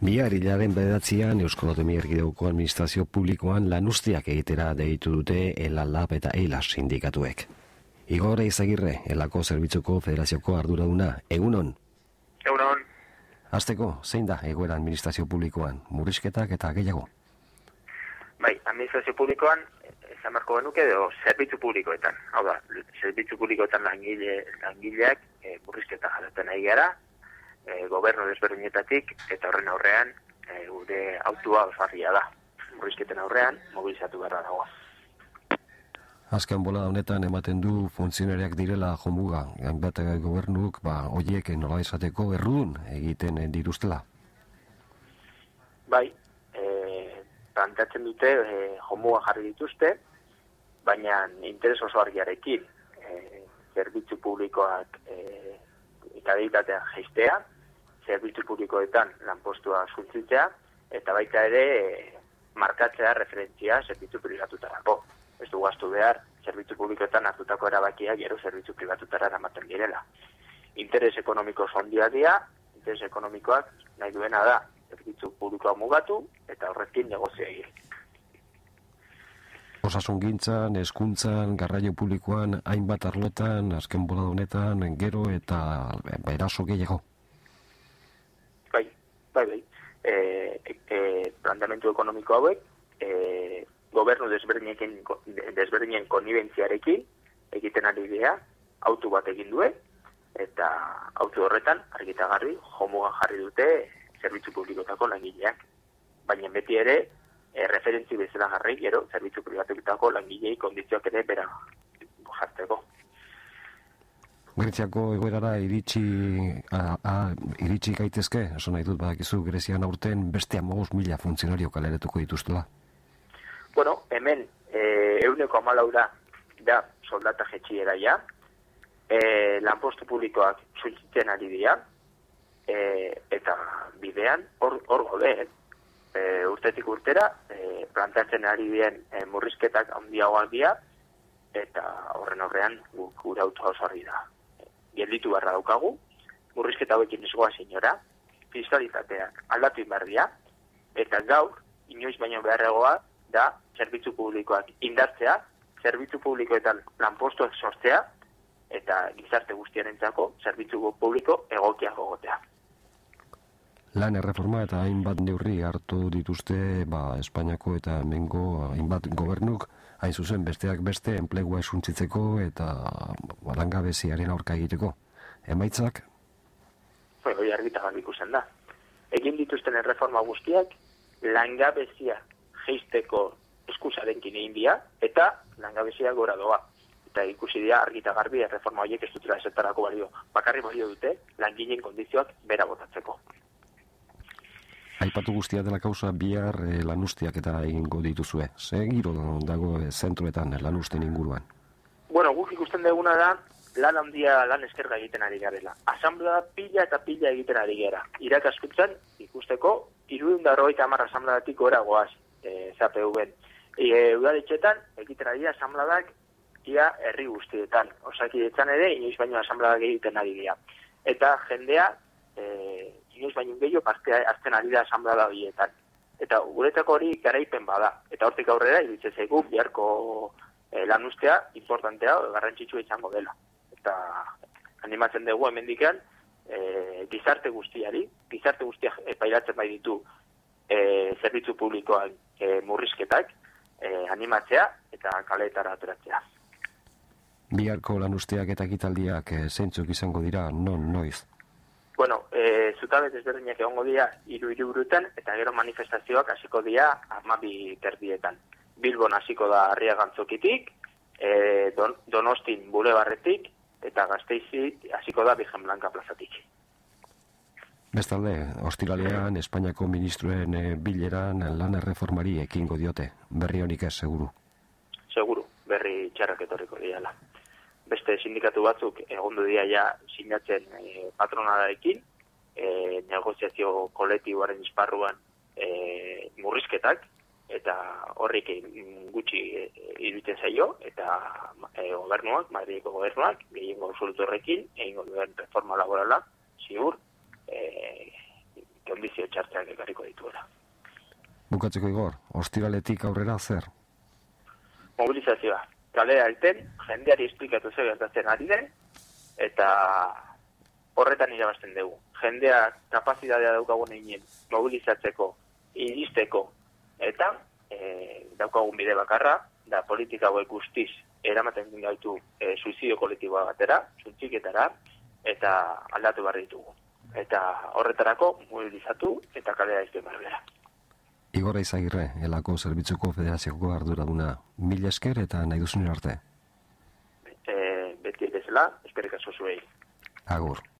Bihar hilaren 9an Euskal Autonomia Erkidegoko Administrazio Publikoan lanuztiak egitera deitu dute ELA Lab eta EILAS sindikatuek. Igor Eizagirre, ELAko Zerbitzuko Federazioko arduraduna, egunon? Egunon. Hasteko, zein da egoera administrazio publikoan, murrizketak eta gehiago? Bai, administrazio publikoan, esan marko genuke, zerbitzu publikoetan. Hau da, zerbitzu publikoetan langileak murrizketa jasaten ari gara, gobernu desberdinetatik, eta horren aurrean, gure autua osarria da. Murrizketen aurrean, mobilizatu beharra dago. Azken bolada honetan ematen du funtzionariak direla jomuga, hainbat gobernuk, horiek nola esateko errudun egiten dituztela. Bai, planteatzen dute jomuga jarri dituzte, baina interes oso argiarekin zerbitzu publikoak kalitatea jaistea, zerbitzu publikoetan lanpostua suntsitzea, eta baita ere markatzea referentzia zerbitzu pribatutarako. Ez du gaztu behar, zerbitzu publikoetan hartutako erabakiak gero zerbitzu pribatutara eramaten direla. Interes ekonomiko sondia dira, interes ekonomikoak nahi duena da zerbitzu publikoa mugatu eta horrekin negozioa egin. Osasungintzan, hezkuntzan, garraio publikoan, hainbat arlotan, azken bolada honetan, gero eta eraso gehiago. Bai. Planteamendu ekonomiko hauek, gobernu desberdinen konnibentziarekin egiten ari dira, autu bat egin duen, eta autu horretan argita garbi jomuga jarri dute zerbitzu publikotako langileak. Baina beti ere, referentzi bezala jarri gero, zerbitzu pribatutako langilei kondizioak ere bera jartzeko. Greziako egoerara iritsi gaitezke, esan nahi dut badakizu Grezian aurten beste 15.000 funtzionario kaleretuko dituztela. Bueno, hemen 114 da soldata jetxiera ja, lanpostu publikoak suntsitzen ari dira, eta bidean hor gode, urtetik urtera, planteatzen ari diren murrizketak handiagoak dira, eta horren aurrean gure autua oso argi da. Gelditu beharra daukagu, murrizketa hauekin esgoa senyora, fiskalitateak aldatu inbardia, eta gaur, inoiz baino beharregoa da, zerbitzu publikoak indartzea, zerbitzu publikoetan lanpostuak sortzea, eta gizarte guztiarentzako zerbitzu publiko egokiak gogotea. Lan erreforma eta hainbat neurri hartu dituzte Espainiako eta hemengo hainbat gobernuk, hain zuzen besteak beste enplegua suntsitzeko eta langabeziaren aurka egiteko. Emaitzak? Hori argita garbi ikusten da. Egin dituzten erreforma guztiak langabezia jeisteko eskusarenkin egin dira eta langabezia gora doa. Eta ikusi dira argita garbi erreforma horiek ez dutela ezetarako balio. Bakarri balio dute langileen kondizioak bera botatzeko. Aipatu guztia dela kausa bihar lanuztiak eta egingo dituzue. Ze giro dago zentroetan lanusten inguruan? Bueno, guk ikusten duguna da lan handia lan eskerga egiten ari garela. Asamblea pila eta pila egiten ari gara. Irakaskuntzan ikusteko 350 asambladatik gora goaz ZPV-en. Udaletxetan egiten ari asambladak ia herri guztietan. Osakidetzan ere inoiz baino asambladak egiten ari dira. Eta jendea inoiz baino gehiago parte hartzen ari da asamblada horietan. Eta guretako hori garaipen bada. Eta hortik aurrera iruditzen zaigu biharko lanuztea importantea garrantzitsua izango dela. Eta animatzen dugu hemendikan gizarte guztiak pairatzen bai ditu zerbitzu publikoan murrizketak animatzea eta kaleetara ateratzea. Biharko lanusteak eta ekitaldiak zeintzuk izango dira, noiz? Bueno, zutabe desberdinak egongo dira 3 hiriburuetan eta gero manifestazioak hasiko dira 12:00. Bilbon hasiko da Arriagantzokitik, Donostin Bulebarretik eta Gasteizi hasiko da Virgen Blanca plazatik. Bestalde, ostiralean Espainiako ministroen bileran lan erreformari ekingo diote. Berri honik ez, seguru? Seguru, berri txarrak etorriko diala. Beste sindikatu batzuk egondu dira ja sinatzen patronalarekin, negoziazio kolektiboaren esparruan murrizketak, eta horrik gutxi iruditzen zaio, eta gobernuak, Madrileko gobernuak, gehiengo absolutu horrekin, egingo duen reforma laborala, ziur, kondizio txartzeak ekarriko dituela. Bukatzeko Igor, ostiraletik aurrera zer? Mobilizazioa. Kalea irten, jendeari esplikatu zer gertatzen ari den, eta horretan irabazten dugu. Jendea kapazitatea daukagun egin mobilizatzeko, iristeko, eta daukagun bide bakarra, da politika hauek guztiz eramaten gaitu suizidio kolektiboa batera, suntxiketara, eta aldatu behar ditugu. Eta horretarako mobilizatu eta kalea izten behar. Igor Eizagirre, Elako Zerbitzuko Federazioko arduraduna, mila esker eta nahi duzunen arte. Beti bezala, eskerrik asko zuei. Agur.